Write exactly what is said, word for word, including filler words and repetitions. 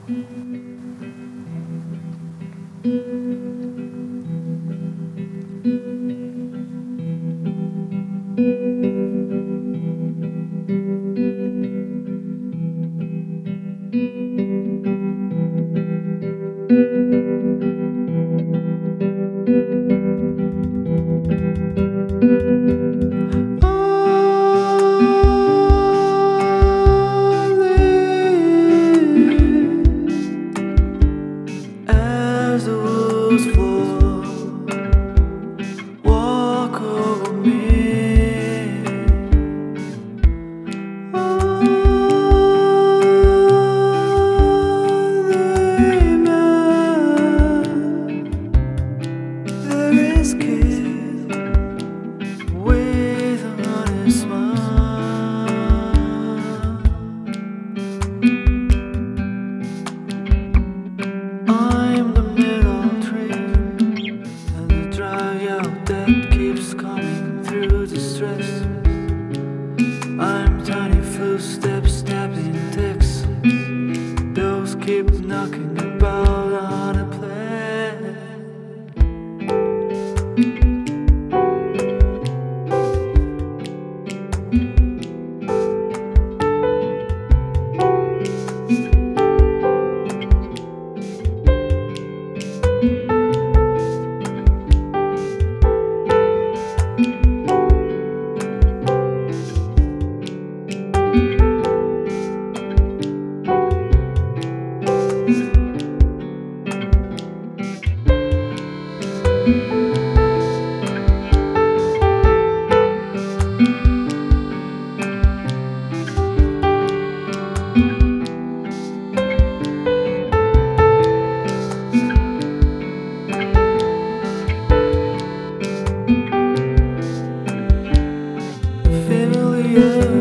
As the wolves fall, walk over me. Only man there is kid with an honest smile. I'm the middle tree and the dry out that keeps coming through the stress. I'm tiny footsteps tapping ticks. Those keep knocking about on a plan. Familiar